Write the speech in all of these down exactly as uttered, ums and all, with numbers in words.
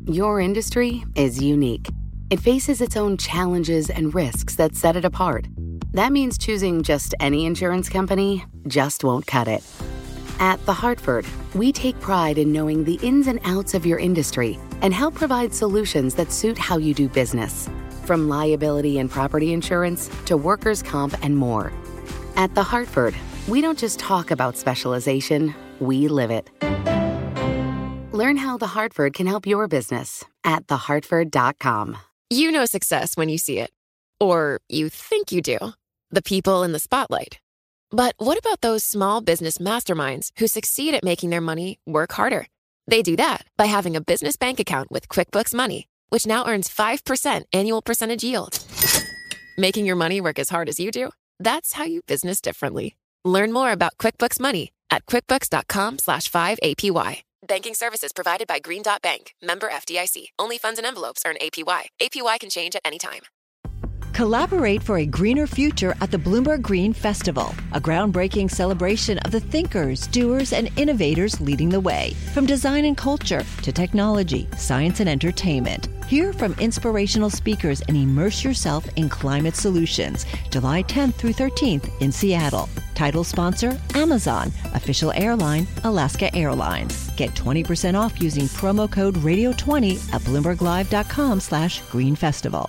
Your industry is unique. It faces its own challenges and risks that set it apart. That means choosing just any insurance company just won't cut it. At The Hartford, we take pride in knowing the ins and outs of your industry and help provide solutions that suit how you do business. From liability and property insurance to workers' comp and more. At The Hartford, we don't just talk about specialization, we live it. Learn how The Hartford can help your business at the hartford dot com. You know success when you see it. Or you think you do. The people in the spotlight. But what about those small business masterminds who succeed at making their money work harder? They do that by having a business bank account with QuickBooks Money, which now earns five percent annual percentage yield. Making your money work as hard as you do? That's how you business differently. Learn more about QuickBooks Money at quickbooks.com slash 5APY. Banking services provided by Green Dot Bank. Member F D I C. Only funds and envelopes earn A P Y. A P Y can change at any time. Collaborate for a greener future at the Bloomberg Green Festival, a groundbreaking celebration of the thinkers, doers, and innovators leading the way. From design and culture to technology, science, and entertainment. Hear from inspirational speakers and immerse yourself in climate solutions. July tenth through thirteenth in Seattle. Title sponsor, Amazon. Official airline, Alaska Airlines. Get twenty percent off using promo code radio twenty at bloomberglive.com slash green festival.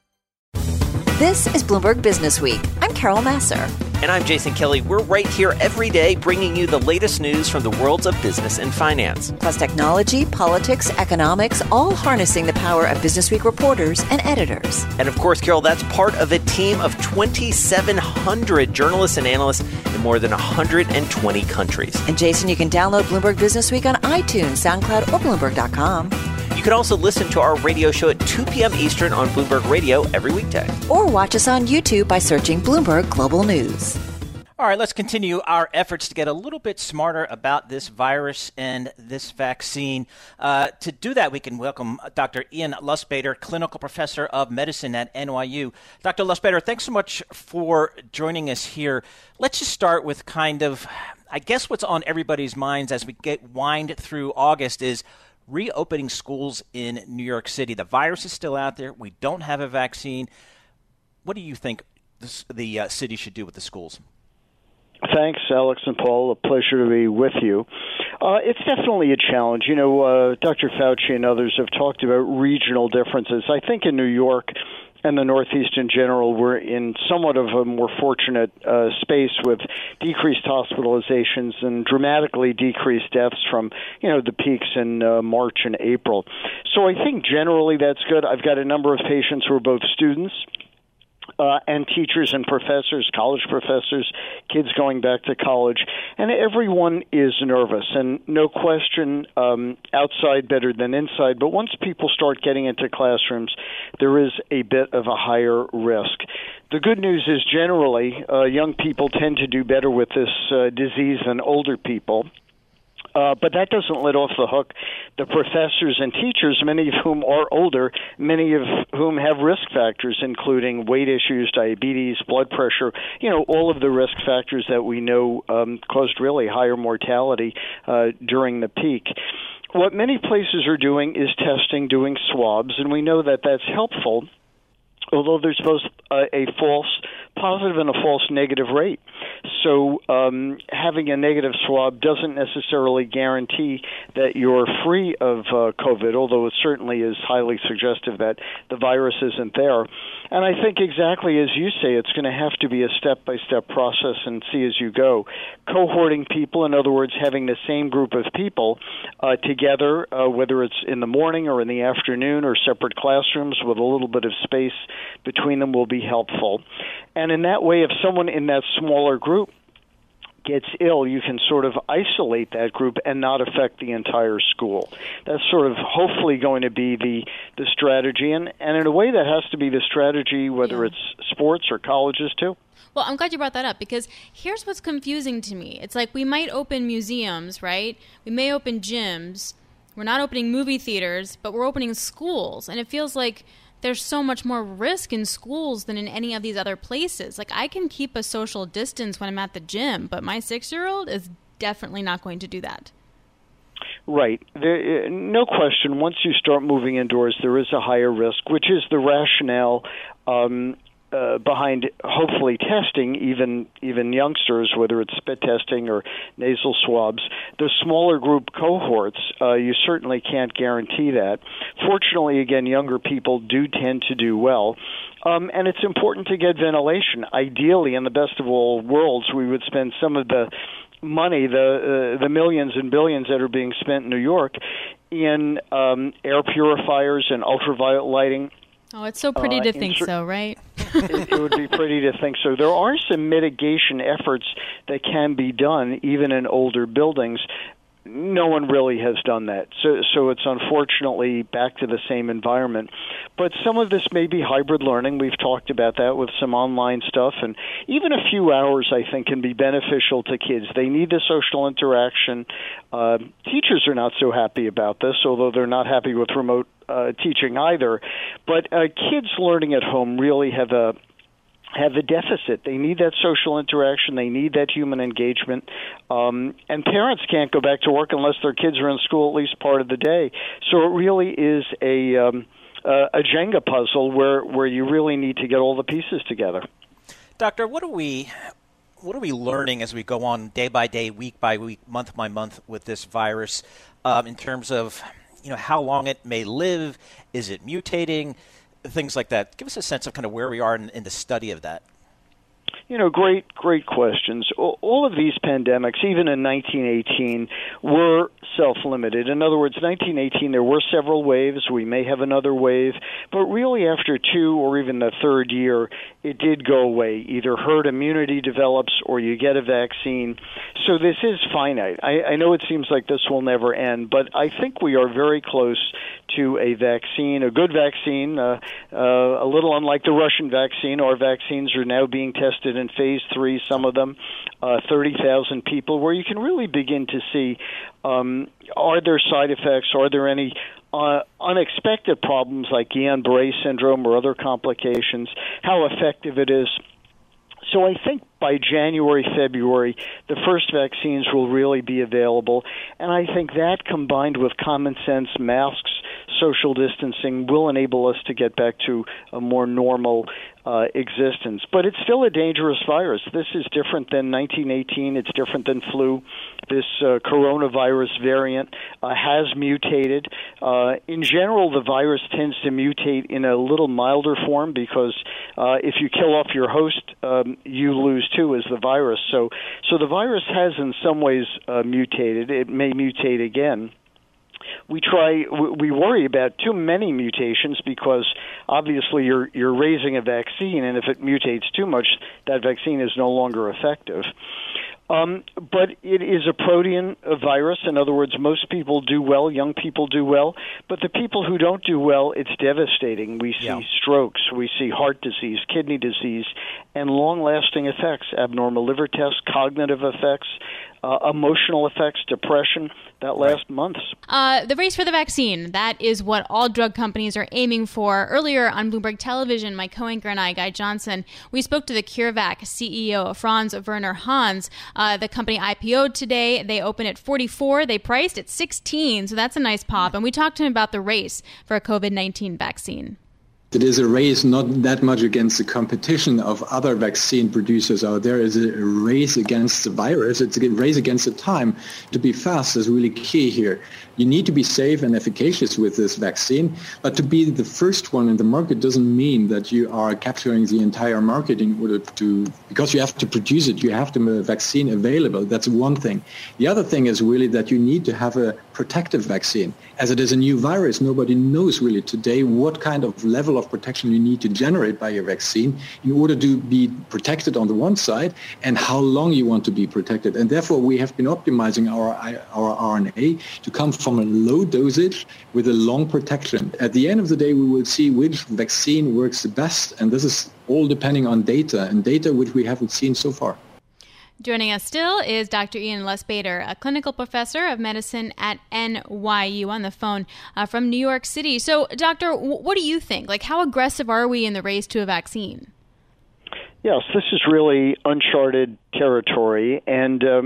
This is Bloomberg Business Week. I'm Carol Massar. And I'm Jason Kelly. We're right here every day bringing you the latest news from the worlds of business and finance. Plus technology, politics, economics, all harnessing the power of Business Week reporters and editors. And of course, Carol, that's part of a team of twenty-seven hundred journalists and analysts in more than one hundred twenty countries. And Jason, you can download Bloomberg Business Week on iTunes, SoundCloud, or Bloomberg dot com. You can also listen to our radio show at two p.m. Eastern on Bloomberg Radio every weekday. Or watch us on YouTube by searching Bloomberg Global News. All right, let's continue our efforts to get a little bit smarter about this virus and this vaccine. Uh, to do that, we can welcome Doctor Ian Lustbader, clinical professor of medicine at N Y U. Doctor Lustbader, thanks so much for joining us here. Let's just start with kind of, I guess what's on everybody's minds as we get wind through August is reopening schools in New York City. The virus is still out there. We don't have a vaccine. What do you think this, the uh, city should do with the schools? Thanks, Alex and Paul. A pleasure to be with you. Uh, it's definitely a challenge. You know, uh, Doctor Fauci and others have talked about regional differences. I think in New York and the Northeast in general, we're in somewhat of a more fortunate uh, space with decreased hospitalizations and dramatically decreased deaths from, you know, the peaks in uh, March and April. So I think generally that's good. I've got a number of patients who are both students Uh, and teachers and professors, college professors, kids going back to college, and everyone is nervous. And no question, um, outside better than inside. But once people start getting into classrooms, there is a bit of a higher risk. The good news is generally, uh, young people tend to do better with this uh, disease than older people. Uh, but that doesn't let off the hook the professors and teachers, many of whom are older, many of whom have risk factors, including weight issues, diabetes, blood pressure, you know, all of the risk factors that we know um, caused really higher mortality uh, during the peak. What many places are doing is testing, doing swabs, and we know that that's helpful, although there's both a, a false positive and a false negative rate. So um, having a negative swab doesn't necessarily guarantee that you're free of uh, COVID, although it certainly is highly suggestive that the virus isn't there. And I think exactly as you say, it's going to have to be a step-by-step process and see as you go. Cohorting people, in other words, having the same group of people uh, together, uh, whether it's in the morning or in the afternoon or separate classrooms with a little bit of space between them will be helpful. And in that way, if someone in that smaller group gets ill, you can sort of isolate that group and not affect the entire school. That's sort of hopefully going to be the, the strategy. And, and in a way, that has to be the strategy, whether yeah. it's sports or colleges, too. Well, I'm glad you brought that up, because here's what's confusing to me. It's like we might open museums, right? We may open gyms. We're not opening movie theaters, but we're opening schools. And it feels like there's so much more risk in schools than in any of these other places. Like, I can keep a social distance when I'm at the gym, but my six-year-old is definitely not going to do that. Right. There, no question, once you start moving indoors, there is a higher risk, which is the rationale um, uh, behind hopefully testing even even youngsters, whether it's spit testing or nasal swabs. The smaller group cohorts, uh, you certainly can't guarantee that. Fortunately, again, younger people do tend to do well. Um, and it's important to get ventilation. Ideally, in the best of all worlds, we would spend some of the money, the uh, the millions and billions that are being spent in New York, in um, air purifiers and ultraviolet lighting. Oh, it's so pretty uh, to think so, right? it, it would be pretty to think so. There are some mitigation efforts that can be done, even in older buildings. No one really has done that. So so it's unfortunately back to the same environment. But some of this may be hybrid learning. We've talked about that with some online stuff. And even a few hours, I think, can be beneficial to kids. They need the social interaction. Uh, teachers are not so happy about this, although they're not happy with remote uh, teaching either. But uh, kids learning at home really have a have a deficit. They need that social interaction. They need that human engagement. Um, and parents can't go back to work unless their kids are in school at least part of the day. So it really is a um, uh, a Jenga puzzle where, where you really need to get all the pieces together. Doctor, what are we what are we learning as we go on day by day, week by week, month by month with this virus um, in terms of, you know, how long it may live? Is it mutating? Things like that. Give us a sense of kind of where we are in, in the study of that. You know, great, great questions. All of these pandemics, even in nineteen eighteen, were self-limited. In other words, nineteen eighteen, there were several waves. We may have another wave. But really, after two or even the third year, it did go away. Either herd immunity develops or you get a vaccine. So this is finite. I, I know it seems like this will never end, but I think we are very close to a vaccine, a good vaccine, uh, uh, a little unlike the Russian vaccine. Our vaccines are now being tested in phase three, some of them, uh, thirty thousand people, where you can really begin to see, um, are there side effects, are there any uh, unexpected problems like Guillain-Barré syndrome or other complications, how effective it is. So I think by January, February, the first vaccines will really be available. And I think that combined with common sense, masks, social distancing will enable us to get back to a more normal uh, existence. But it's still a dangerous virus. This is different than nineteen eighteen. It's different than flu. This uh, coronavirus variant uh, has mutated. Uh, in general, the virus tends to mutate in a little milder form because uh, if you kill off your host, um, you lose too as the virus. So, so the virus has in some ways uh, mutated. It may mutate again. We try. We worry about too many mutations because obviously you're you're raising a vaccine, and if it mutates too much, that vaccine is no longer effective. Um, but it is a protein virus. In other words, most people do well, young people do well. But the people who don't do well, it's devastating. We see yeah. strokes, we see heart disease, kidney disease, and long-lasting effects, abnormal liver tests, cognitive effects, uh, emotional effects, depression that last right. months. Uh, the race for the vaccine, that is what all drug companies are aiming for. Earlier on Bloomberg Television, my co-anchor and I, Guy Johnson, we spoke to the CureVac C E O, Franz Werner Hans. Uh, the company I P O'd today. They opened at forty-four. They priced at sixteen, so that's a nice pop. And we talked to him about the race for a COVID nineteen vaccine. It is a race not that much against the competition of other vaccine producers out there. It's a race against the virus. It's a race against the time. To be fast is really key here. You need to be safe and efficacious with this vaccine, but to be the first one in the market doesn't mean that you are capturing the entire market in order to, because you have to produce it, you have the vaccine available. That's one thing. The other thing is really that you need to have a protective vaccine. As it is a new virus, nobody knows really today what kind of level of protection you need to generate by your vaccine in order to be protected on the one side and how long you want to be protected. And therefore, we have been optimizing our, our R N A to come from a low dosage with a long protection. At the end of the day, we will see which vaccine works the best, and this is all depending on data, and data which we haven't seen so far. Joining us still is Doctor Ian Lustbader, a clinical professor of medicine at N Y U, on the phone uh, from New York City. So, Doctor, w- what do you think? Like, how aggressive are we in the race to a vaccine? Yes, this is really uncharted territory, and um,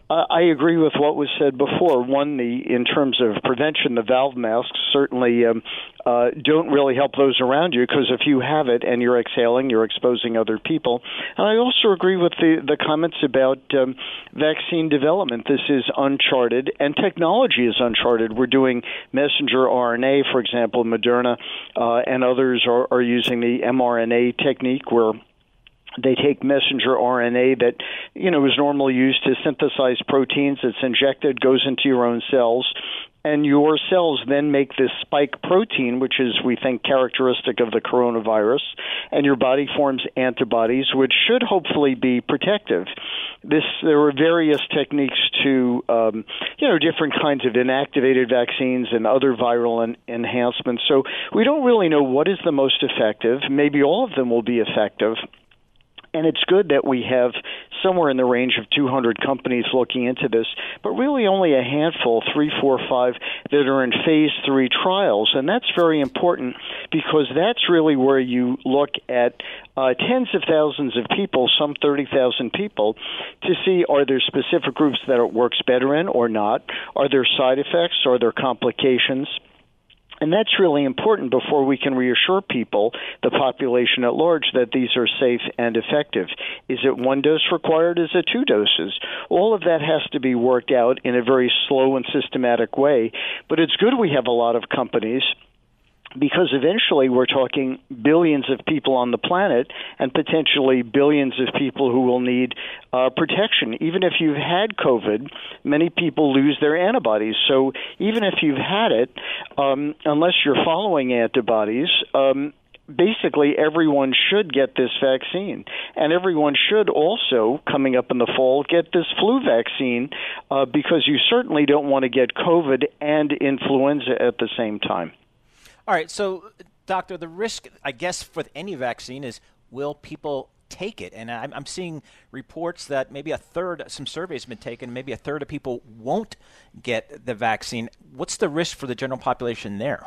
Uh, I agree with what was said before. One, the in terms of prevention, the valve masks certainly um, uh, don't really help those around you, because if you have it and you're exhaling, you're exposing other people. And I also agree with the, the comments about um, vaccine development. This is uncharted, and technology is uncharted. We're doing messenger R N A, for example. Moderna uh, and others are, are using the mRNA technique, where they take messenger R N A that, you know, is normally used to synthesize proteins. It's injected, goes into your own cells, and your cells then make this spike protein, which is, we think, characteristic of the coronavirus, and your body forms antibodies, which should hopefully be protective. This, there are various techniques to, um, you know, different kinds of inactivated vaccines and other viral en- enhancements. So we don't really know what is the most effective. Maybe all of them will be effective. And it's good that we have somewhere in the range of two hundred companies looking into this, but really only a handful, three, four, five, that are in phase three trials. And that's very important, because that's really where you look at uh, tens of thousands of people, some thirty thousand people, to see, are there specific groups that it works better in or not? Are there side effects? Are there complications? And that's really important before we can reassure people, the population at large, that these are safe and effective. Is it one dose required? Is it two doses? All of that has to be worked out in a very slow and systematic way. But it's good we have a lot of companies, because eventually we're talking billions of people on the planet, and potentially billions of people who will need uh, protection. Even if you've had COVID, many people lose their antibodies. So even if you've had it, um, unless you're following antibodies, um, basically everyone should get this vaccine. And everyone should also, coming up in the fall, get this flu vaccine, uh, because you certainly don't want to get COVID and influenza at the same time. All right, so, Doctor, the risk, I guess, for any vaccine is, will people take it? And I'm, I'm seeing reports that maybe a third, some surveys have been taken, maybe a third of people won't get the vaccine. What's the risk for the general population there?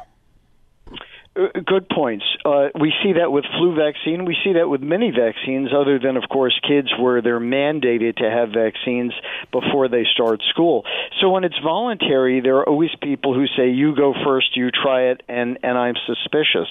Good points. Uh, we see that with flu vaccine. We see that with many vaccines, other than, of course, kids where they're mandated to have vaccines before they start school. So when it's voluntary, there are always people who say, you go first, you try it, and, and I'm suspicious.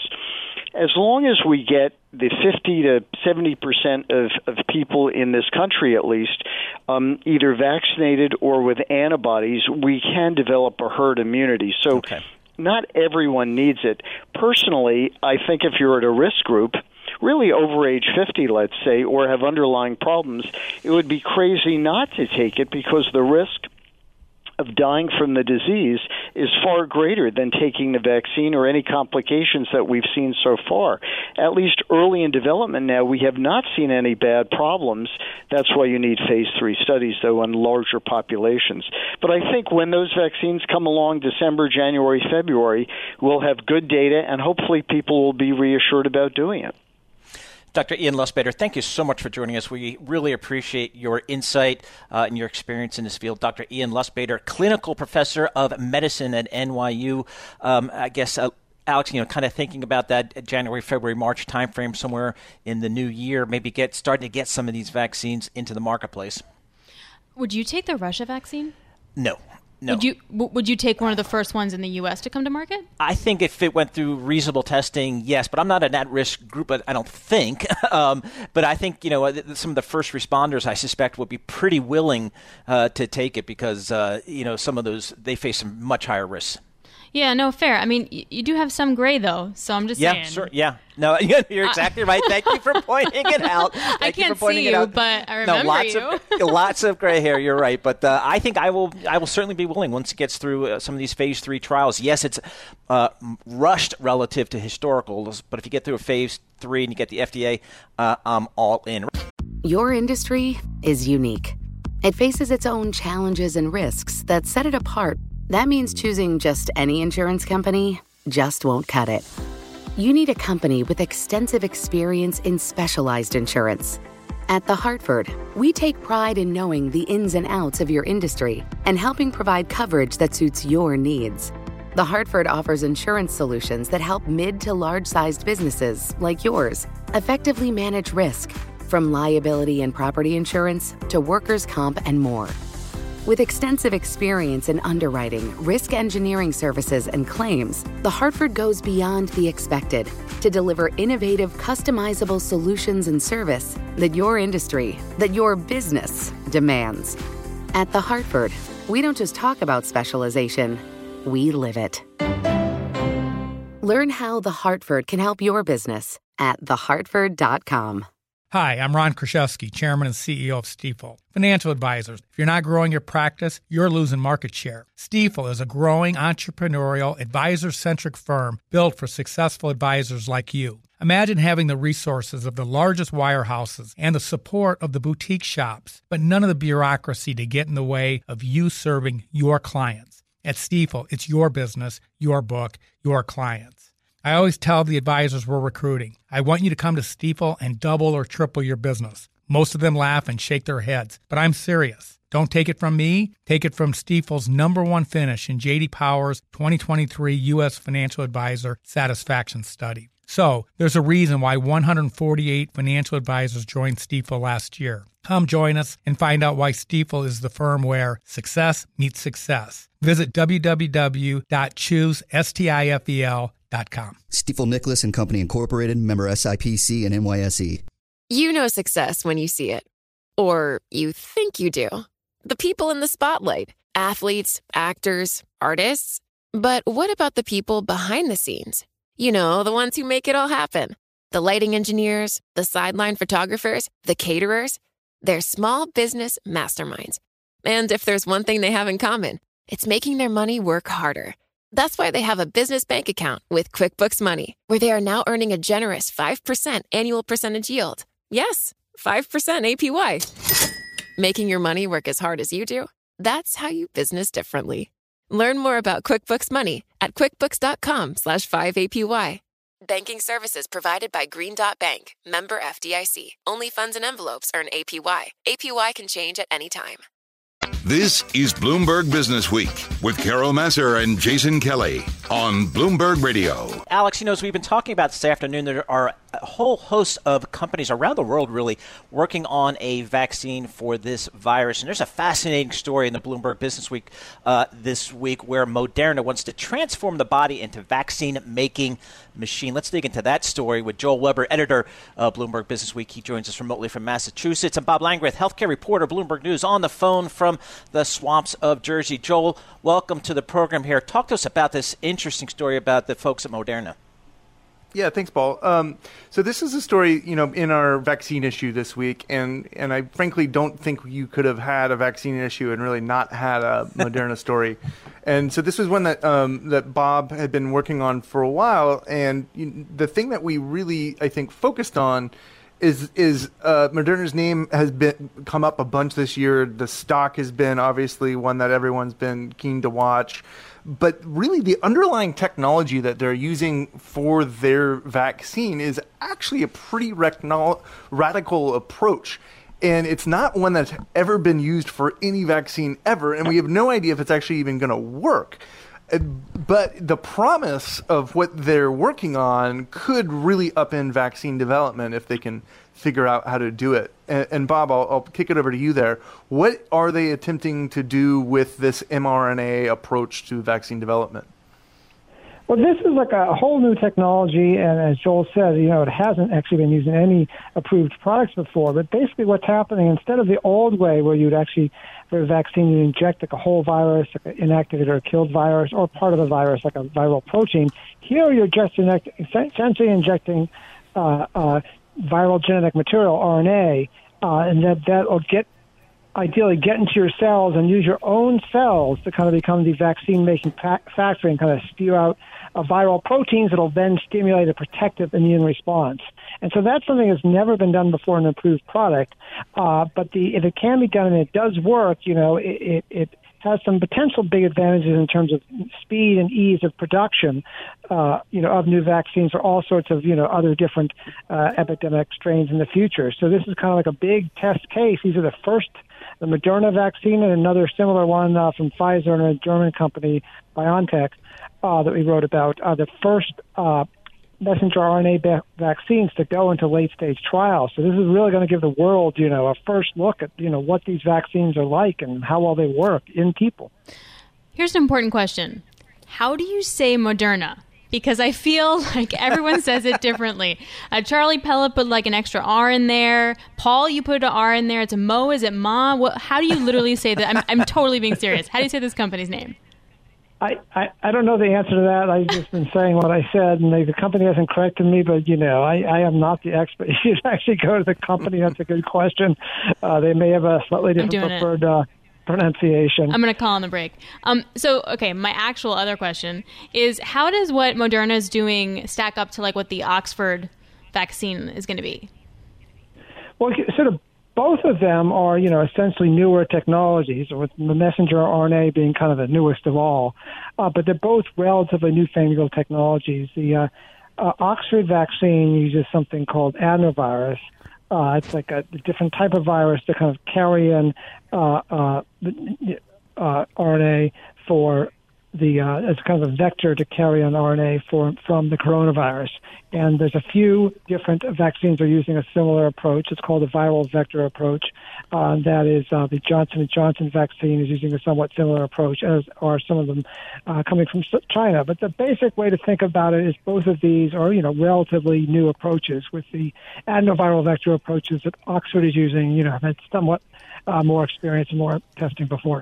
As long as we get the fifty to seventy percent of, of people in this country, at least, um, either vaccinated or with antibodies, we can develop a herd immunity. So okay. Not everyone needs it. Personally, I think if you're at a risk group, really over age fifty, let's say, or have underlying problems, it would be crazy not to take it, because the risk of dying from the disease is far greater than taking the vaccine or any complications that we've seen so far. At least early in development now, we have not seen any bad problems. That's why you need phase three studies, though, on larger populations. But I think when those vaccines come along December, January, February, we'll have good data, and hopefully people will be reassured about doing it. Doctor Ian Lustbader, thank you so much for joining us. We really appreciate your insight uh, and your experience in this field. Doctor Ian Lustbader, clinical professor of medicine at N Y U. Um, I guess, uh, Alex, you know, kind of thinking about that January, February, March timeframe, somewhere in the new year, maybe get starting to get some of these vaccines into the marketplace. Would you take the Russia vaccine? No. No. Would you would you take one of the first ones in the U S to come to market? I think if it went through reasonable testing, yes, but I'm not an at-risk group, I don't think. um, but I think, you know, some of the first responders, I suspect, would be pretty willing uh, to take it, because, uh, you know, some of those, they face some much higher risks. Yeah, no, fair. I mean, y- you do have some gray, though, so I'm just yeah, saying. Yeah, sure, yeah. No, you're exactly right. Thank you for pointing it out. Thank I can't you for pointing see it you, out. but I remember no, lots you. Of, lots of gray hair, you're right. But uh, I think I will I will certainly be willing, once it gets through uh, some of these phase three trials. Yes, it's uh, rushed relative to historicals, but if you get through a phase three and you get the F D A, uh, I'm all in. Your industry is unique. It faces its own challenges and risks that set it apart. That means choosing just any insurance company just won't cut it. You need a company with extensive experience in specialized insurance. At The Hartford, we take pride in knowing the ins and outs of your industry and helping provide coverage that suits your needs. The Hartford offers insurance solutions that help mid to large-sized businesses like yours effectively manage risk, from liability and property insurance to workers' comp and more. With extensive experience in underwriting, risk engineering services, and claims, The Hartford goes beyond the expected to deliver innovative, customizable solutions and service that your industry, that your business demands. At The Hartford, we don't just talk about specialization, we live it. Learn how The Hartford can help your business at the hartford dot com. Hi, I'm Ron Kraszewski, Chairman and C E O of Stifel. Financial advisors, if you're not growing your practice, you're losing market share. Stifel is a growing entrepreneurial, advisor-centric firm built for successful advisors like you. Imagine having the resources of the largest wirehouses and the support of the boutique shops, but none of the bureaucracy to get in the way of you serving your clients. At Stifel, it's your business, your book, your clients. I always tell the advisors we're recruiting, I want you to come to Stifel and double or triple your business. Most of them laugh and shake their heads, but I'm serious. Don't take it from me. Take it from Stifel's number one finish in J D Power's twenty twenty-three U S Financial Advisor Satisfaction Study. So, there's a reason why one hundred forty-eight financial advisors joined Stifel last year. Come join us and find out why Stifel is the firm where success meets success. Visit w w w dot choose stifel dot com. Stifel Nicholas and Company Incorporated, member S I P C and N Y S E. You know success when you see it. Or you think you do. The people in the spotlight. Athletes, actors, artists. But what about the people behind the scenes? You know, the ones who make it all happen. The lighting engineers, the sideline photographers, the caterers. They're small business masterminds. And if there's one thing they have in common, it's making their money work harder. That's why they have a business bank account with QuickBooks Money, where they are now earning a generous five percent annual percentage yield. Yes, five percent A P Y. Making your money work as hard as you do? That's how you business differently. Learn more about QuickBooks Money at quickbooks.com slash 5APY. Banking services provided by Green Dot Bank, member F D I C. Only funds and envelopes earn A P Y. A P Y can change at any time. This is Bloomberg Business Week with Carol Massar and Jason Kelly on Bloomberg Radio. Alex, you know, as we've been talking about this afternoon, there are a whole host of companies around the world really working on a vaccine for this virus. And there's a fascinating story in the Bloomberg Business Week uh, this week where Moderna wants to transform the body into vaccine-making machine. Let's dig into that story with Joel Weber, editor of Bloomberg Business Week. He joins us remotely from Massachusetts. And Bob Langreth, healthcare reporter, Bloomberg News, on the phone from the swamps of Jersey. Joel, welcome to the program here. Talk to us about this interesting story about the folks at Moderna. Yeah, thanks, Paul. Um, so this is a story, you know, in our vaccine issue this week, and, and I frankly don't think you could have had a vaccine issue and really not had a Moderna story. And so this was one that um, that Bob had been working on for a while, and you, the thing that we really, I think, focused on is is uh, Moderna's name has been come up a bunch this year. The stock has been obviously one that everyone's been keen to watch. But really, the underlying technology that they're using for their vaccine is actually a pretty recno- radical approach. And it's not one that's ever been used for any vaccine ever. And we have no idea if it's actually even going to work. But the promise of what they're working on could really upend vaccine development if they can figure out how to do it. And, and Bob, I'll, I'll kick it over to you there. What are they attempting to do with this mRNA approach to vaccine development? Well, this is like a whole new technology, and as Joel said, you know, it hasn't actually been used in any approved products before. But basically what's happening, instead of the old way where you'd actually, for a vaccine, you inject like a whole virus, like an inactivated or killed virus, or part of the virus, like a viral protein, here you're just inject, essentially injecting uh, uh, viral genetic material, R N A, uh, and that that will get ideally get into your cells and use your own cells to kind of become the vaccine-making pa- factory and kind of spew out uh, viral proteins that will then stimulate a protective immune response. And so that's something that's never been done before in an approved product. Uh, but the if it can be done and it does work, you know, it, it, it has some potential big advantages in terms of speed and ease of production, uh, you know, of new vaccines for all sorts of, you know, other different uh, epidemic strains in the future. So this is kind of like a big test case. These are the first, the Moderna vaccine and another similar one uh, from Pfizer and a German company, BioNTech, uh, that we wrote about, uh, the first uh, messenger R N A ba- vaccines to go into late-stage trials. So this is really going to give the world, you know, a first look at, you know, what these vaccines are like and how well they work in people. Here's an important question. How do you say Moderna? Because I feel like everyone says it differently. Uh, Charlie Pella put like an extra R in there. Paul, you put an R in there. It's a Mo. Is it Ma? What, how do you literally say that? I'm, I'm totally being serious. How do you say this company's name? I, I, I don't know the answer to that. I've just been saying what I said, and they, the company hasn't corrected me, but, you know, I, I am not the expert. You should actually go to the company. That's a good question. Uh, they may have a slightly different preferred uh, pronunciation. I'm going to call on the break. Um, so, okay, my actual other question is, how does what Moderna is doing stack up to, like, what the Oxford vaccine is going to be? Well, sort of both of them are, you know, essentially newer technologies, with the messenger R N A being kind of the newest of all. Uh, but they're both relatively newfangled technologies. The uh, uh, Oxford vaccine uses something called adenovirus. Uh, it's like a different type of virus to kind of carry in uh, uh, uh, R N A for the uh, as kind of a vector to carry on R N A for from the coronavirus. And there's a few different vaccines are using a similar approach. It's called a viral vector approach. Uh, that is, uh, the Johnson and Johnson vaccine is using a somewhat similar approach, as are some of them uh, coming from China. But the basic way to think about it is both of these are, you know, relatively new approaches. With the adenoviral vector approaches that Oxford is using, you know, have had somewhat uh, more experience and more testing before.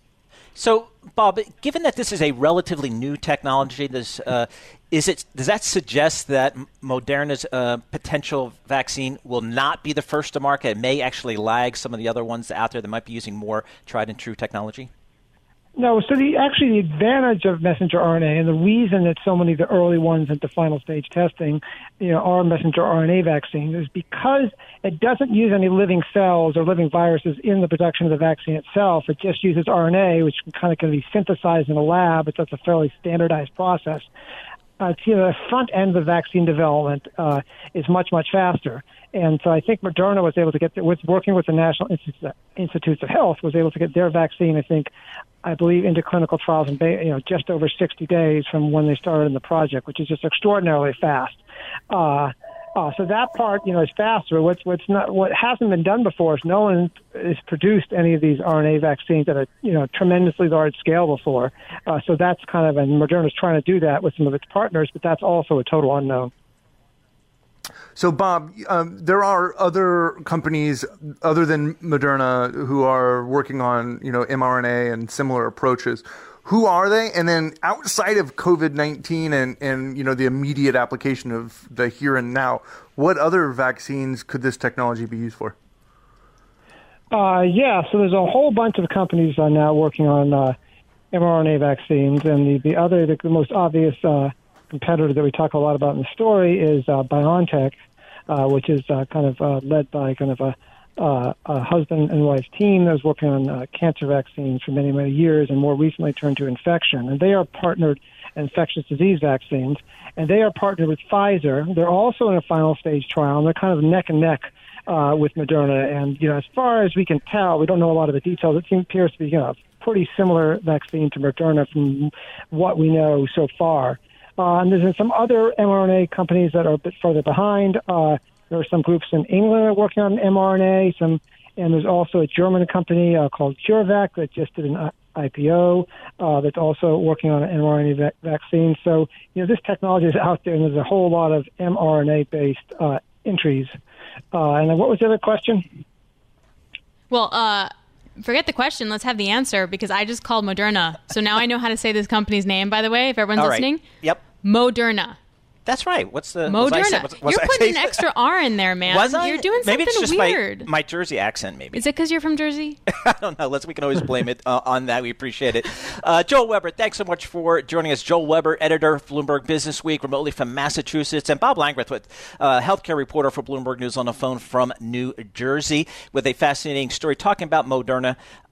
So, Bob, given that this is a relatively new technology, does, uh, is it, does that suggest that Moderna's uh, potential vaccine will not be the first to market? It may actually lag some of the other ones out there that might be using more tried-and-true technology? No, so the actually the advantage of messenger R N A and the reason that so many of the early ones into final stage testing, you know, are messenger R N A vaccines is because it doesn't use any living cells or living viruses in the production of the vaccine itself. It just uses R N A, which kind of can be synthesized in a lab. It's, it's a fairly standardized process. Uh, to, you know, the front end of the vaccine development uh, is much, much faster. And so I think Moderna was able to get, with working with the National Institutes of Health, was able to get their vaccine, I think, I believe, into clinical trials in, you know, just over sixty days from when they started in the project, which is just extraordinarily fast. Uh, uh, so that part, you know, is faster. What's what's not what hasn't been done before is no one has produced any of these R N A vaccines at a, you know, tremendously large scale before. Uh, so that's kind of, and Moderna's trying to do that with some of its partners, but that's also a total unknown. So, Bob, um, there are other companies other than Moderna who are working on, you know, mRNA and similar approaches. Who are they? And then outside of COVID nineteen and, and, you know, the immediate application of the here and now, what other vaccines could this technology be used for? Uh, yeah, so there's a whole bunch of companies are now working on uh, mRNA vaccines. And the, the other, the, the most obvious uh competitor that we talk a lot about in the story is uh, BioNTech, uh, which is uh, kind of uh, led by kind of a, uh, a husband and wife team that was working on uh, cancer vaccines for many, many years and more recently turned to infection. And they are partnered infectious disease vaccines, and they are partnered with Pfizer. They're also in a final stage trial, and they're kind of neck and neck uh, with Moderna. And, you know, as far as we can tell, we don't know a lot of the details. It seems, appears to be, you know, a pretty similar vaccine to Moderna from what we know so far. Uh, and there's some other mRNA companies that are a bit further behind. Uh, there are some groups in England that are working on mRNA. Some, and there's also a German company uh, called CureVac that just did an I P O uh, that's also working on an mRNA va- vaccine. So, you know, this technology is out there, and there's a whole lot of mRNA-based uh, entries. Uh, and then what was the other question? Well, uh, forget the question. Let's have the answer, because I just called Moderna. So now I know how to say this company's name, by the way, if everyone's All right. listening. Yep. Moderna. That's right. What's the Moderna? Was I, was, was You're I putting an extra R in there, man. Was I? You're doing maybe something it's just weird. My, my Jersey accent, maybe. Is it because you're from Jersey? I don't know. Let's. We can always blame it uh, on that. We appreciate it. Uh, Joel Weber, thanks so much for joining us. Joel Weber, editor of Bloomberg Business Week, remotely from Massachusetts, and Bob Langreth, with uh, healthcare reporter for Bloomberg News, on the phone from New Jersey, with a fascinating story talking about Moderna.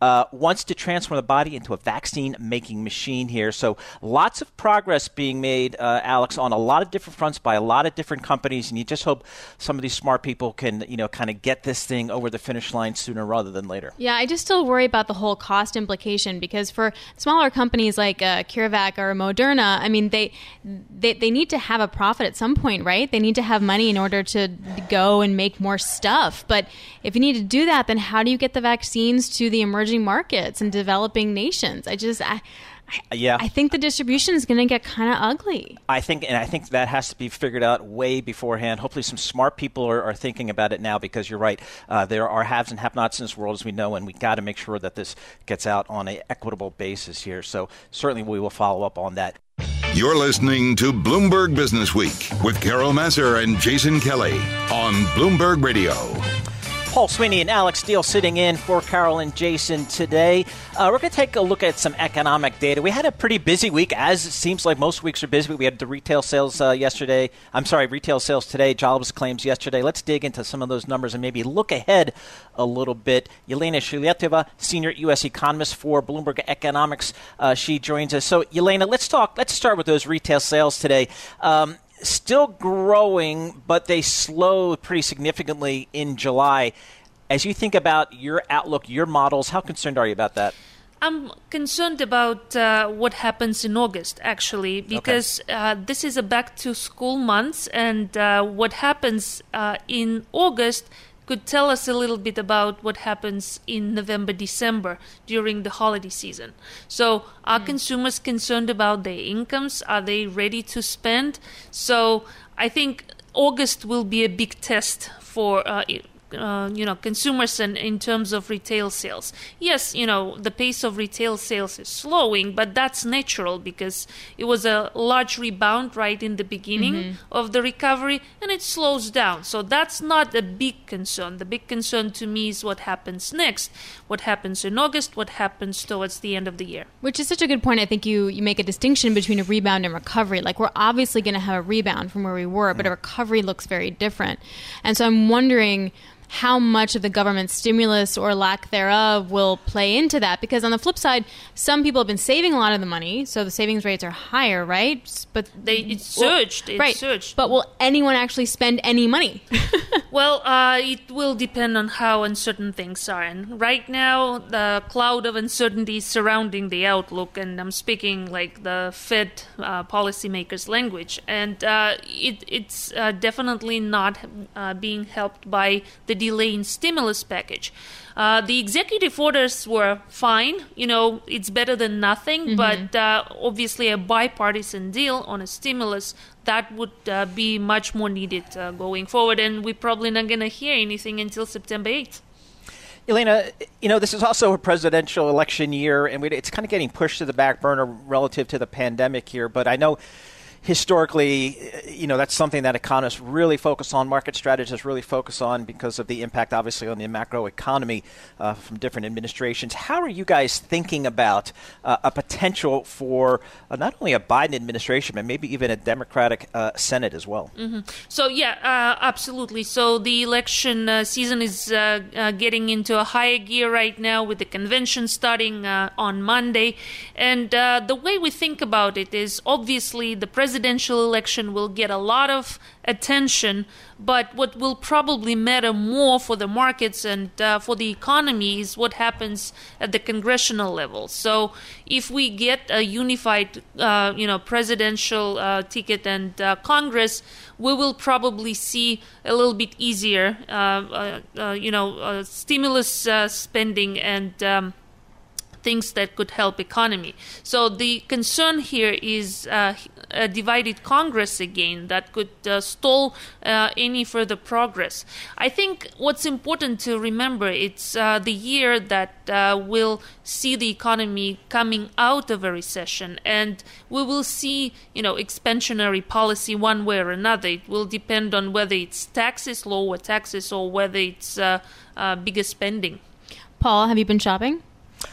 uh, wants to transform the body into a vaccine-making machine here. So lots of progress being made, uh, Alex, on a lot of different fronts by a lot of different companies, and you just hope some of these smart people can, you know, kind of get this thing over the finish line sooner rather than later. Yeah, I just still worry about the whole cost implication, because for smaller companies like uh, CureVac or Moderna, I mean, they, they they need to have a profit at some point, right? They need to have money in order to go and make more stuff. But if you need to do that, then how do you get the vaccines to the emerging markets and developing nations? I just... I, Yeah, I think the distribution is going to get kind of ugly. I think, and I think that has to be figured out way beforehand. Hopefully, some smart people are, are thinking about it now, because you're right. Uh, there are haves and have-nots in this world, as we know, and we got to make sure that this gets out on an equitable basis here. So certainly, we will follow up on that. You're listening to Bloomberg Business Week with Carol Massar and Jason Kelly on Bloomberg Radio. Paul Sweeney and Alex Steele sitting in for Carol and Jason today. Uh, we're going to take a look at some economic data. We had a pretty busy week, as it seems like most weeks are busy. We had the retail sales uh, yesterday. I'm sorry, retail sales today, jobs claims yesterday. Let's dig into some of those numbers and maybe look ahead a little bit. Yelena Shulyatyeva, senior U S economist for Bloomberg Economics, uh, she joins us. So, Yelena, let's talk. Let's start with those retail sales today. Um, Still growing, but they slowed pretty significantly in July. As you think about your outlook, your models, how concerned are you about that? I'm concerned about uh, what happens in August, actually, because okay. uh, this is a back-to-school month, and uh, what happens uh, in August could tell us a little bit about what happens in November, December during the holiday season. So are mm. consumers concerned about their incomes? Are they ready to spend? So I think August will be a big test for uh, Uh, you know, consumers and in terms of retail sales. Yes, you know, the pace of retail sales is slowing, but that's natural because it was a large rebound right in the beginning mm-hmm. of the recovery, and it slows down. So that's not a big concern. The big concern to me is what happens next, what happens in August, what happens towards the end of the year. Which is such a good point. I think you, you make a distinction between a rebound and recovery. Like, we're obviously going to have a rebound from where we were, but a recovery looks very different. And so I'm wondering how much of the government stimulus or lack thereof will play into that. Because on the flip side, some people have been saving a lot of the money, so the savings rates are higher, right? But they it surged. It right. surged. But will anyone actually spend any money? Well, uh, it will depend on how uncertain things are. And right now, the cloud of uncertainty surrounding the outlook, and I'm speaking like the Fed uh, policymakers' language, and uh, it, it's uh, definitely not uh, being helped by the delay in stimulus package. Uh, the executive orders were fine. You know, it's better than nothing, mm-hmm. but uh, obviously a bipartisan deal on a stimulus, that would uh, be much more needed uh, going forward, and we're probably not going to hear anything until September eighth. Yelena, you know, this is also a presidential election year, and it's kind of getting pushed to the back burner relative to the pandemic here, but I know historically, you know, that's something that economists really focus on, market strategists really focus on because of the impact, obviously, on the macro economy uh, from different administrations. How are you guys thinking about uh, a potential for uh, not only a Biden administration, but maybe even a Democratic uh, Senate as well? Mm-hmm. So, yeah, uh, absolutely. So the election uh, season is uh, uh, getting into a higher gear right now with the convention starting uh, on Monday. And uh, the way we think about it is obviously the president presidential election will get a lot of attention, but what will probably matter more for the markets and uh, for the economy is what happens at the congressional level. So if we get a unified, uh, you know, presidential uh, ticket and uh, Congress, we will probably see a little bit easier, uh, uh, uh, you know, uh, stimulus uh, spending and um, things that could help economy. So the concern here is uh, a divided Congress again that could uh, stall uh, any further progress. I think what's important to remember, it's uh, the year that uh, will see the economy coming out of a recession, and we will see, you know, expansionary policy one way or another. It will depend on whether it's taxes, lower taxes, or whether it's uh, uh, bigger spending. Paul, have you been shopping?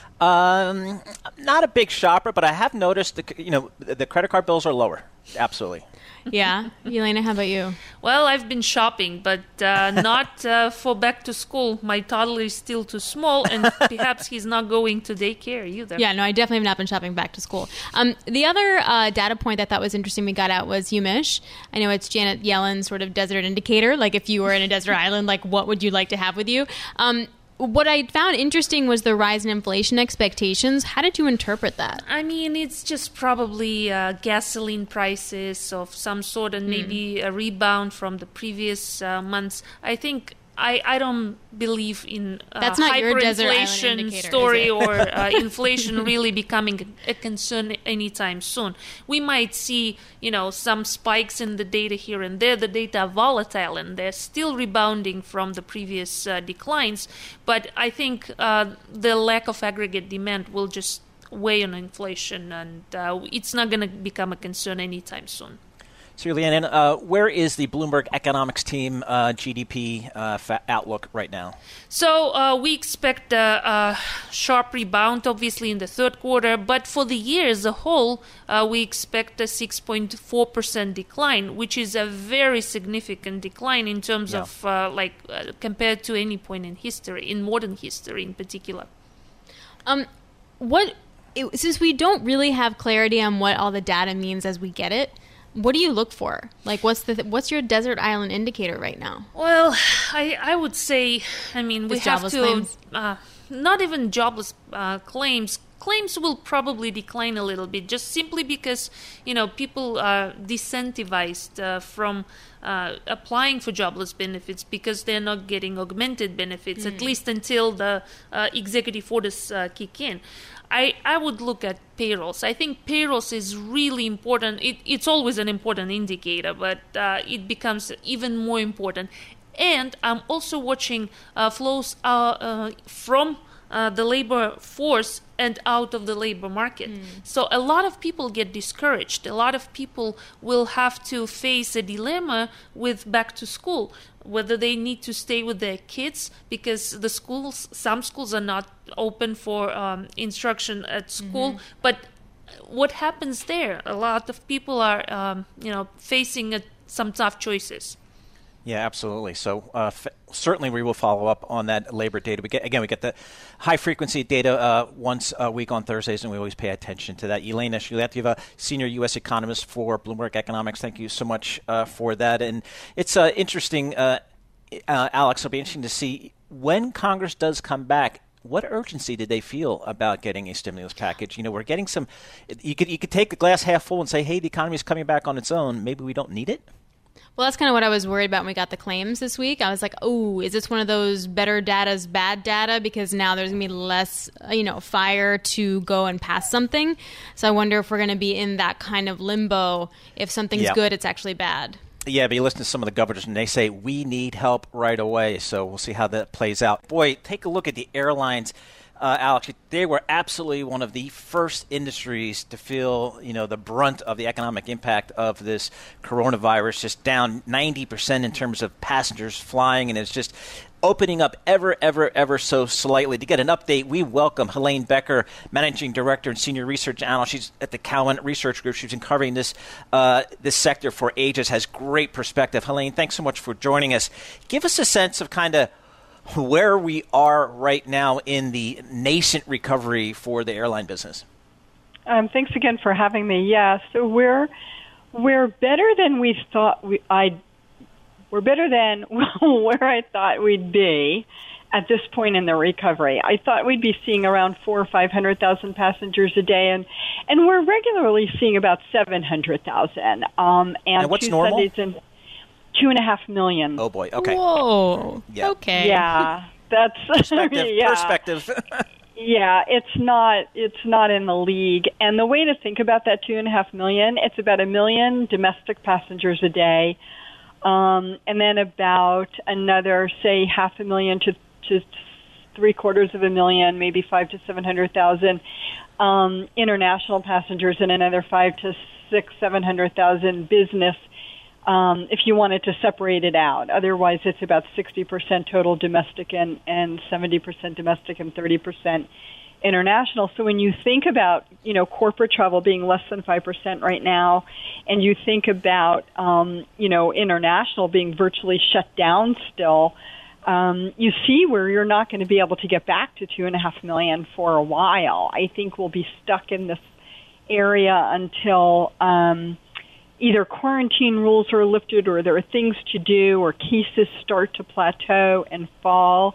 Um, not a big shopper, but I have noticed the you know the credit card bills are lower. Absolutely. Yeah, Yelena, how about you? Well, I've been shopping, but uh, not uh, for back to school. My toddler is still too small, and perhaps he's not going to daycare either. Yeah, no, I definitely have not been shopping back to school. Um, the other uh, data point that I thought was interesting we got out was UMich. I know it's Janet Yellen's sort of desert indicator. Like if you were in a desert island, like what would you like to have with you? Um, What I found interesting was the rise in inflation expectations. How did you interpret that? I mean, it's just probably uh, gasoline prices of some sort and maybe a rebound from the previous uh, months. I think I, I don't believe in uh, That's not your desert island hyperinflation indicator, story is it? or uh, inflation really becoming a concern anytime soon. We might see, you know, some spikes in the data here and there. The data are volatile and they're still rebounding from the previous uh, declines. But I think uh, the lack of aggregate demand will just weigh on inflation, and uh, it's not going to become a concern anytime soon. So, Leanne, uh, where is the Bloomberg Economics team uh, G D P uh, fa- outlook right now? So uh, we expect a, a sharp rebound, obviously, in the third quarter. But for the year as a whole, uh, we expect a six point four percent decline, which is a very significant decline in terms Yeah. of, uh, like, uh, compared to any point in history, in modern history in particular. Um, what it, since we don't really have clarity on what all the data means as we get it, what do you look for? Like, what's the what's your desert island indicator right now? Well, I I would say, I mean, we Just have jobless to, claims? uh, not even jobless uh, claims. Claims will probably decline a little bit, just simply because, you know, people are disincentivized uh, from uh, applying for jobless benefits because they're not getting augmented benefits, Mm. at least until the uh, executive orders uh, kick in. I, I would look at payrolls. I think payrolls is really important. It, it's always an important indicator, but uh, it becomes even more important. And I'm also watching uh, flows uh, uh, from uh, the labor force and out of the labor market. Mm. So a lot of people get discouraged. A lot of people will have to face a dilemma with back to school, whether they need to stay with their kids because the schools, some schools are not open for um, instruction at school. Mhm. But what happens there? A lot of people are, um, you know, facing a, some tough choices. Yeah, absolutely. So uh, f- certainly we will follow up on that labor data. We get again, we get the high frequency data uh, once a week on Thursdays, and we always pay attention to that. Elena Shulyatyeva, senior U S economist for Bloomberg Economics. Thank you so much uh, for that. And it's uh, interesting, uh, uh, Alex. It'll be interesting to see when Congress does come back. What urgency did they feel about getting a stimulus package? You know, we're getting some. You could you could take the glass half full and say, hey, the economy is coming back on its own. Maybe we don't need it. Well, that's kind of what I was worried about when we got the claims this week. I was like, oh, is this one of those better data's bad data? Because now there's going to be less, you know, fire to go and pass something. So I wonder if we're going to be in that kind of limbo. If something's Yeah. good, it's actually bad. Yeah, but you listen to some of the governors, and they say, we need help right away. So we'll see how that plays out. Boy, take a look at the airlines. Uh, Alex, they were absolutely one of the first industries to feel, you know, the brunt of the economic impact of this coronavirus, just down ninety percent in terms of passengers flying, and it's just opening up ever, ever, ever so slightly. To get an update, we welcome Helene Becker, Managing Director and Senior Research Analyst. She's at the Cowen Research Group. She's been covering this uh, this sector for ages, has great perspective. Helene, thanks so much for joining us. Give us a sense of kind of where we are right now in the nascent recovery for the airline business. Um, thanks again for having me. Yeah, so we're we're better than we thought. We I we're better than where I thought we'd be at this point in the recovery. I thought we'd be seeing around four or five hundred thousand passengers a day, and and we're regularly seeing about seven hundred thousand. Um, and, and what's two normal? Sundays in, Two and a half million. Oh boy. Okay. Whoa. Yeah. Okay. Yeah, that's perspective. yeah. Perspective. Yeah, it's not it's not in the league. And the way to think about that two and a half million, it's about a million domestic passengers a day, um, and then about another, say, half a million to to three quarters of a million, maybe five to seven hundred thousand um, international passengers, and another five to six, seven hundred thousand business. Um, if you wanted to separate it out. Otherwise, it's about sixty percent total domestic and, and seventy percent domestic and thirty percent international. So when you think about, you know, corporate travel being less than five percent right now, and you think about, um, you know, international being virtually shut down still, um, you see where you're not going to be able to get back to two and a half million for a while. I think we'll be stuck in this area until um, either quarantine rules are lifted or there are things to do or cases start to plateau and fall.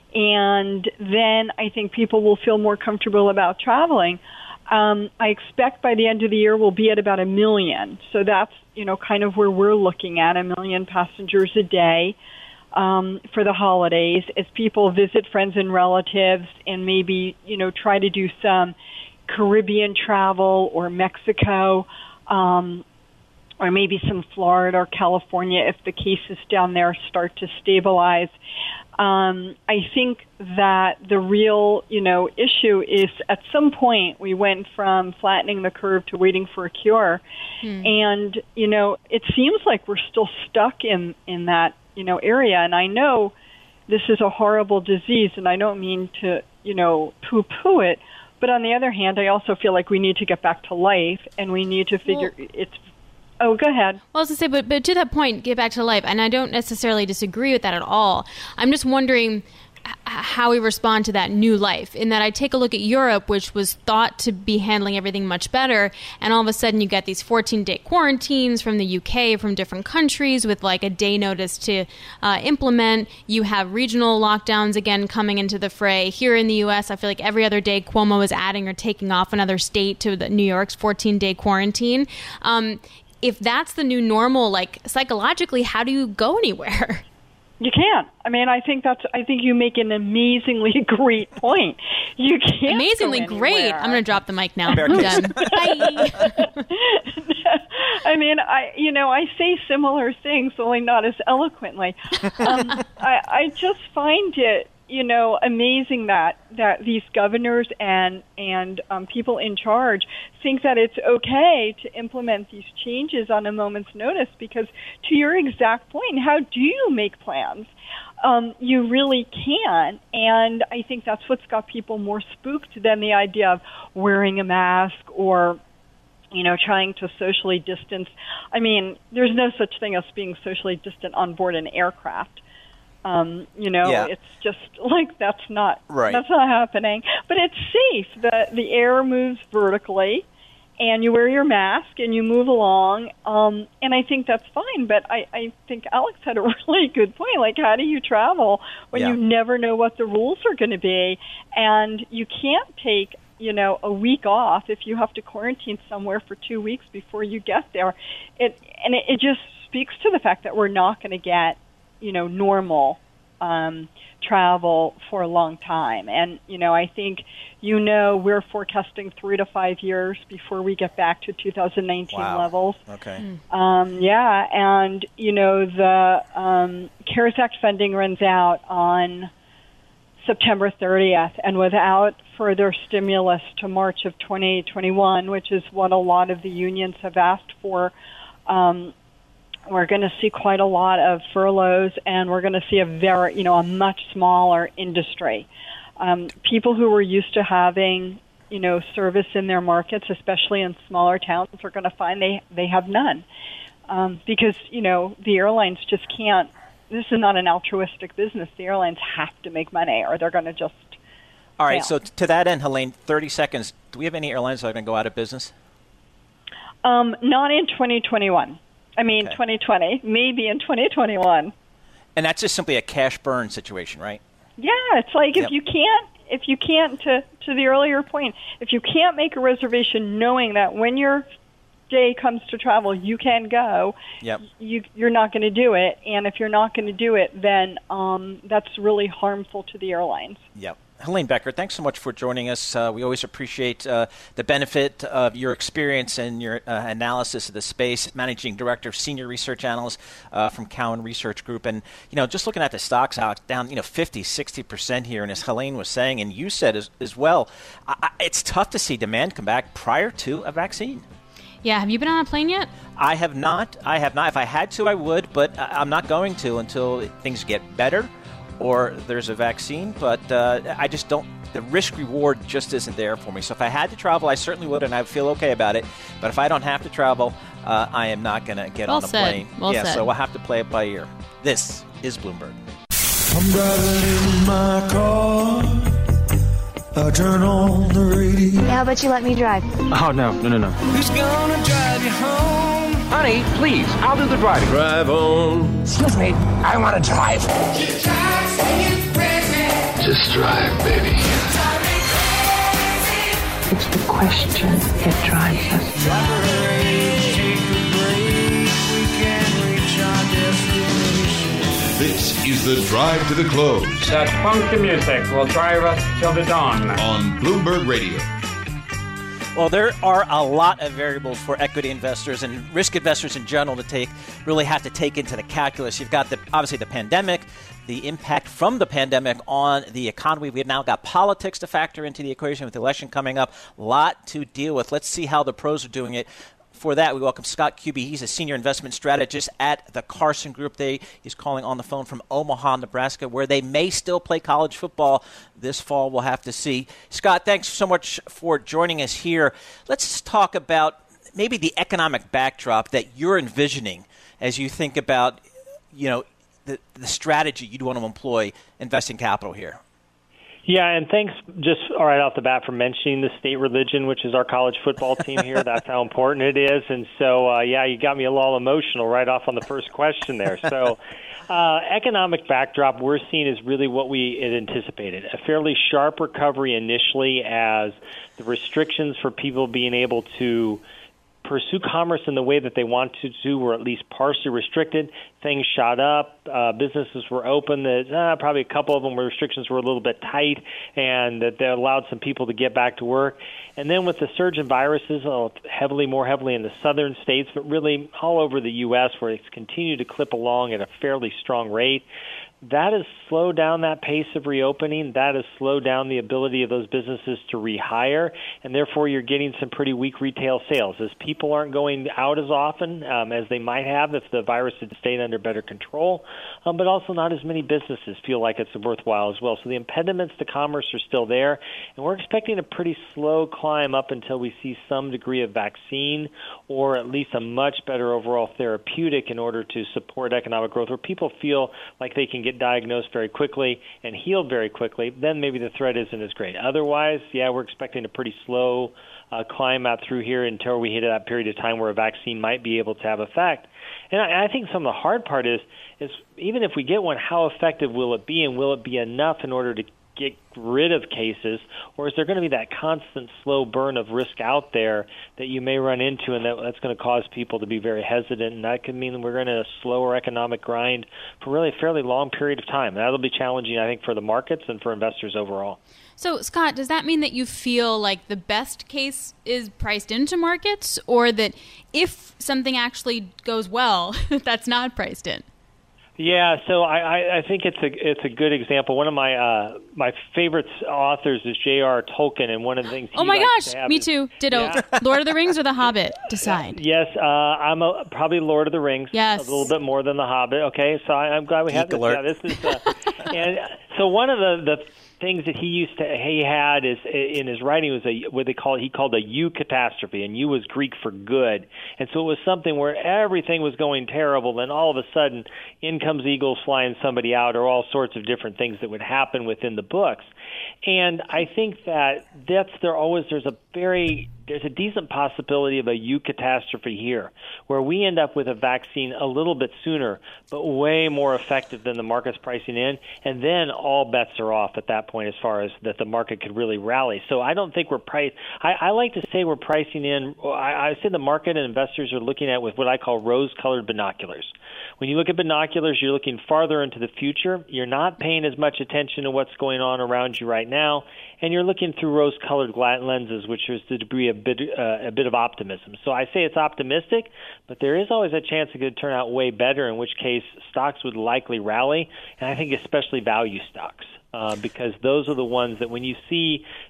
And then I think people will feel more comfortable about traveling. Um, I expect by the end of the year we'll be at about a million. So that's, you know, kind of where we're looking at, a million passengers a day um, for the holidays as people visit friends and relatives and maybe, you know, try to do some Caribbean travel or Mexico, um, or maybe some Florida or California if the cases down there start to stabilize. Um, I think that the real, you know, issue is at some point we went from flattening the curve to waiting for a cure. Hmm. And, you know, it seems like we're still stuck in, in that, you know, area. And I know this is a horrible disease, and I don't mean to, you know, poo-poo it. But on the other hand, I also feel like we need to get back to life, and we need to figure well, it's Oh, go ahead. Well, I was going to say, but, but to that point, get back to life, and I don't necessarily disagree with that at all. I'm just wondering h- how we respond to that new life, in that I take a look at Europe, which was thought to be handling everything much better, and all of a sudden you get these fourteen-day quarantines from the U K, from different countries, with like a day notice to uh, implement. You have regional lockdowns again coming into the fray. Here in the U S, I feel like every other day Cuomo is adding or taking off another state to the New York's fourteen-day quarantine. Um, If that's the new normal, like psychologically, how do you go anywhere? You can't. I mean, I think that's. I think you make an amazingly great point. You can't. Amazingly go great. I'm going to drop the mic now. I'm done. Bye. I mean, I you know I say similar things, only not as eloquently. Um, I, I just find it, you know, amazing that, that these governors and and um, people in charge think that it's okay to implement these changes on a moment's notice, because to your exact point, how do you make plans? Um, you really can, and I think that's what's got people more spooked than the idea of wearing a mask or, you know, trying to socially distance. I mean, there's no such thing as being socially distant on board an aircraft. Um, you know, yeah. It's just like that's not right. that's not happening. But it's safe. The the air moves vertically, and you wear your mask and you move along. Um, and I think that's fine. But I, I think Alex had a really good point. Like, how do you travel when yeah. you never know what the rules are going to be, and you can't take, you know, a week off if you have to quarantine somewhere for two weeks before you get there. It and it, it just speaks to the fact that we're not going to get, you know, normal um, travel for a long time. And, you know, I think, you know, we're forecasting three to five years before we get back to two thousand nineteen wow. levels. Okay. Um, yeah, and, you know, the um, CARES Act funding runs out on September thirtieth, and without further stimulus to March of twenty twenty-one, which is what a lot of the unions have asked for, um, we're going to see quite a lot of furloughs, and we're going to see a very, you know, a much smaller industry. Um, people who were used to having, you know, service in their markets, especially in smaller towns, are going to find they, they have none. Um, because, you know, the airlines just can't, this is not an altruistic business. The airlines have to make money or they're going to just All right, fail. so to that end, Helene, thirty seconds. Do we have any airlines that are going to go out of business? Um, not in twenty twenty-one. I mean, okay. twenty twenty, maybe in twenty twenty-one. And that's just simply a cash burn situation, right? Yeah, it's like if yep. you can't, if you can't, to, to the earlier point, if you can't make a reservation knowing that when your day comes to travel, you can go, yep. you, you're not going to do it. And if you're not going to do it, then um, that's really harmful to the airlines. Yep. Helene Becker, thanks so much for joining us. Uh, we always appreciate uh, the benefit of your experience and your uh, analysis of the space. Managing Director, Senior Research Analyst uh, from Cowen Research Group. And, you know, just looking at the stocks out, down, you know, fifty, sixty percent here. And as Helene was saying, and you said as, as well, I, I, it's tough to see demand come back prior to a vaccine. Yeah, have you been on a plane yet? I have not. I have not. If I had to, I would, but I, I'm not going to until things get better or there's a vaccine, but uh, I just don't, the risk reward just isn't there for me. So if I had to travel, I certainly would, and I feel okay about it. But if I don't have to travel, uh, I am not going to get well on a said. plane. Well yeah, said. so we'll have to play it by ear. This is Bloomberg. I'm driving in my car. I turn on the radio. Yeah, how about you let me drive? Oh, no, no, no, no. Who's gonna drive you home? Honey, please, I'll do the driving. Drive on. Excuse me, I want to drive. Just drive, baby. It's the question that drives us. This is the Drive to the Close. That funky music will drive us till the dawn. On Bloomberg Radio. Well, there are a lot of variables for equity investors and risk investors in general to take, really have to take into the calculus. You've got the obviously the pandemic, the impact from the pandemic on the economy. We've now got politics to factor into the equation with the election coming up. A lot to deal with. Let's see how the pros are doing it. For that, we welcome Scott Cubey. He's a senior investment strategist at the Carson Group. They, he's calling on the phone from Omaha, Nebraska, where they may still play college football this fall. We'll have to see. Scott, thanks so much for joining us here. Let's talk about maybe the economic backdrop that you're envisioning as you think about, you know, the, the strategy you'd want to employ investing capital here. Yeah, and thanks just right off the bat for mentioning the state religion, which is our college football team here. That's how important it is. And so, uh, yeah, you got me a little emotional right off on the first question there. So uh, economic backdrop we're seeing is really what we had anticipated, a fairly sharp recovery initially as the restrictions for people being able to pursue commerce in the way that they want to do were at least partially restricted. Things shot up. Uh, businesses were open. That uh, probably a couple of them where restrictions were a little bit tight, and that they allowed some people to get back to work. And then with the surge in viruses, uh, heavily, more heavily in the southern states, but really all over the U S, where it's continued to clip along at a fairly strong rate, that has slowed down that pace of reopening. That has slowed down the ability of those businesses to rehire, and therefore you're getting some pretty weak retail sales as people aren't going out as often um, as they might have if the virus had stayed under better control, um, but also not as many businesses feel like it's worthwhile as well. So the impediments to commerce are still there, and we're expecting a pretty slow climb up until we see some degree of vaccine or at least a much better overall therapeutic in order to support economic growth, where people feel like they can get diagnosed very quickly and healed very quickly. Then maybe the threat isn't as great. Otherwise, yeah, we're expecting a pretty slow uh, climb out through here until we hit that period of time where a vaccine might be able to have effect. And I, I think some of the hard part is, is even if we get one, how effective will it be, and will it be enough in order to get rid of cases, or is there going to be that constant slow burn of risk out there that you may run into, and that, that's going to cause people to be very hesitant, and that could mean we're going to slower economic grind for really a fairly long period of time. That'll be challenging, I think, for the markets and for investors overall. So, Scott, does that mean that you feel like the best case is priced into markets, or that if something actually goes well, that's not priced in? Yeah, so I, I, I think it's a it's a good example. One of my uh, my favorite authors is J R Tolkien, and one of the things. He oh my likes gosh, to have me is, too. Ditto. Yeah. Lord of the Rings or The Hobbit? Decide. Yes, uh, I'm a, probably Lord of the Rings. Yes, a little bit more than The Hobbit. Okay, so I, I'm glad we Geek had this. alert. Yeah, this is. Uh, and so one of the the things that he used to he had is in his writing was a what they call he called a eucatastrophe, and eu was Greek for good, and so it was something where everything was going terrible, and all of a sudden in comes eagles flying somebody out, or all sorts of different things that would happen within the books. And I think that that's there always there's a very there's a decent possibility of a eucatastrophe here, where we end up with a vaccine a little bit sooner, but way more effective than the market's pricing in, and then all bets are off at that point as far as that the market could really rally. So I don't think we're price. I, I like to say we're pricing in. I, I say the market and investors are looking at with what I call rose-colored binoculars. When you look at binoculars, you're looking farther into the future. You're not paying as much attention to what's going on around you right now, and you're looking through rose-colored lenses, which is the degree of bit, uh, a bit of optimism. So I say it's optimistic, but there is always a chance it could turn out way better, in which case stocks would likely rally, and I think especially value stocks. Uh, because those are the ones that when you see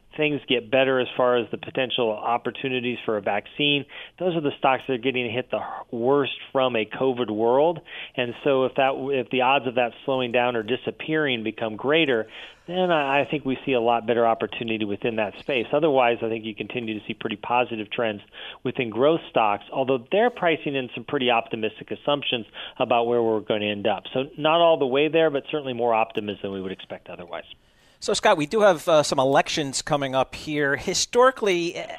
things get better as far as the potential opportunities for a vaccine, those are the stocks that are getting hit the worst from a COVID world. And so if that if the odds of that slowing down or disappearing become greater, then I think we see a lot better opportunity within that space. Otherwise, I think you continue to see pretty positive trends within growth stocks, although they're pricing in some pretty optimistic assumptions about where we're going to end up. So not all the way there, but certainly more optimism than we would expect otherwise. So, Scott, we do have uh, some elections coming up here. Historically, uh,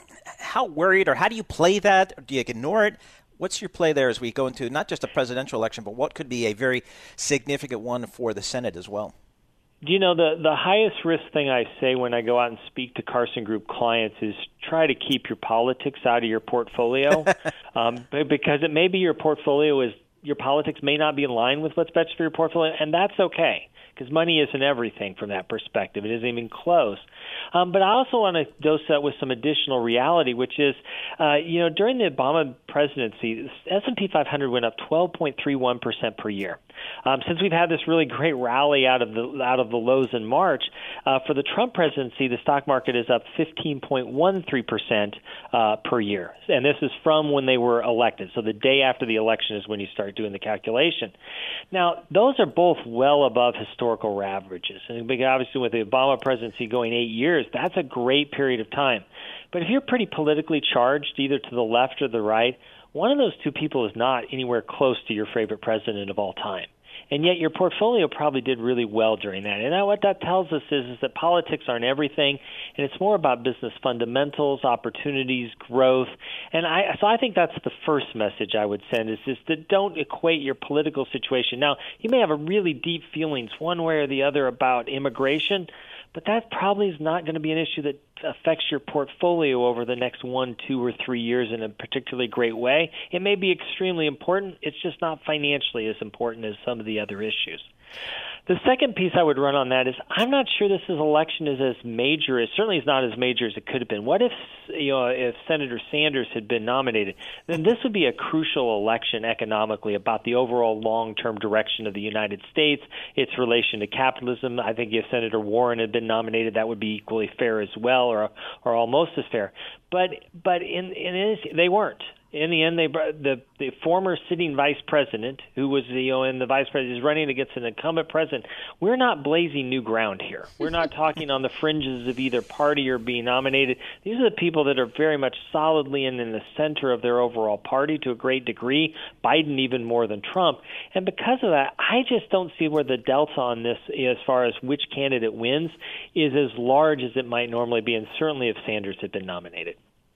how worried or how do you play that? Or do you ignore it? What's your play there as we go into not just a presidential election, but what could be a very significant one for the Senate as well? Do you know, the, the highest risk thing I say when I go out and speak to Carson Group clients is try to keep your politics out of your portfolio um, because it may be your portfolio is your politics may not be in line with what's best for your portfolio, and that's okay. Because money isn't everything from that perspective. It isn't even close. Um, but I also want to dose that with some additional reality, which is, uh, you know, during the Obama presidency, the S and P five hundred went up twelve point three one percent per year. Um, since we've had this really great rally out of the out of the lows in March, uh, for the Trump presidency, the stock market is up fifteen point one three percent uh, per year. And this is from when they were elected. So the day after the election is when you start doing the calculation. Now, those are both well above historical averages. And obviously with the Obama presidency going eight years, that's a great period of time. But if you're pretty politically charged, either to the left or the right, one of those two people is not anywhere close to your favorite president of all time. And yet your portfolio probably did really well during that. And what that tells us is, is that politics aren't everything, and it's more about business fundamentals, opportunities, growth. And I, so I think that's the first message I would send is, is that don't equate your political situation. Now, you may have a really deep feelings one way or the other about immigration, but that probably is not going to be an issue that affects your portfolio over the next one, two, or three years in a particularly great way. It may be extremely important. It's just not financially as important as some of the other issues. The second piece I would run on that is I'm not sure this election is as major. It certainly is not as major as it could have been. What if, you know, if Senator Sanders had been nominated? Then this would be a crucial election economically about the overall long-term direction of the United States, its relation to capitalism. I think if Senator Warren had been nominated, that would be equally fair as well, or or almost as fair. But but in in they weren't. In the end, they the the former sitting vice president, who was the you know, and the vice president is running against an incumbent president. We're not blazing new ground here. We're not talking on the fringes of either party or being nominated. These are the people that are very much solidly in, in the center of their overall party to a great degree. Biden even more than Trump, and because of that, I just don't see where the delta on this, as far as which candidate wins, is as large as it might normally be, and certainly if Sanders had been nominated.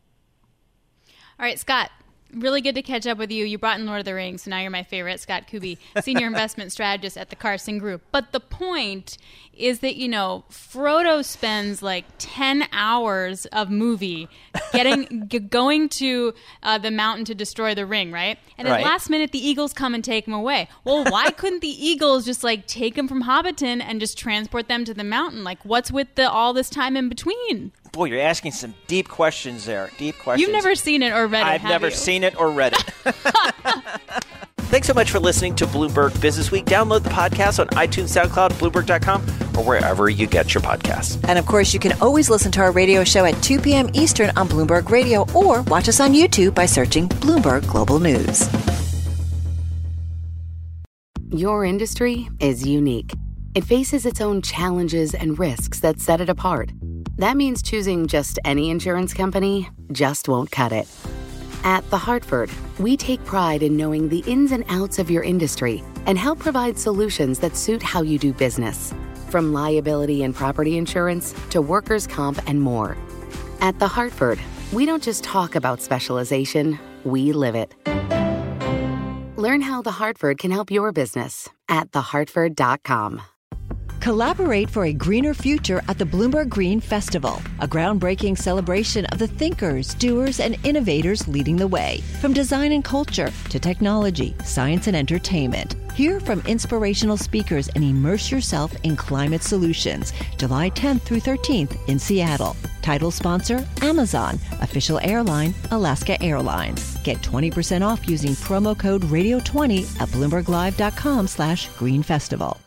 All right, Scott. Really good to catch up with you. You brought in Lord of the Rings, so now you're my favorite. Scott Kuby, Senior Investment Strategist at the Carson Group. But the point is that, you know, Frodo spends like ten hours of movie getting g- going to uh, the mountain to destroy the ring, right? And right. at last minute, the Eagles come and take him away. Well, why couldn't the Eagles just like take him from Hobbiton and just transport them to the mountain? Like, what's with the all this time in between? Boy, you're asking some deep questions there. Deep questions. You've never seen it or read it, I've have never you? seen it or read it. Thanks so much for listening to Bloomberg Business Week. Download the podcast on iTunes, SoundCloud, Bloomberg dot com, or wherever you get your podcasts. And of course, you can always listen to our radio show at two p.m. Eastern on Bloomberg Radio, or watch us on YouTube by searching Bloomberg Global News. Your industry is unique. It faces its own challenges and risks that set it apart. That means choosing just any insurance company just won't cut it. At The Hartford, we take pride in knowing the ins and outs of your industry and help provide solutions that suit how you do business. From liability and property insurance to workers' comp and more. At The Hartford, we don't just talk about specialization, we live it. Learn how The Hartford can help your business at the hartford dot com. Collaborate for a greener future at the Bloomberg Green Festival, a groundbreaking celebration of the thinkers, doers, and innovators leading the way. From design and culture to technology, science, and entertainment. Hear from inspirational speakers and immerse yourself in climate solutions. July tenth through thirteenth in Seattle. Title sponsor, Amazon. Official airline, Alaska Airlines. Get twenty percent off using promo code radio twenty at bloomberg live dot com slash green festival.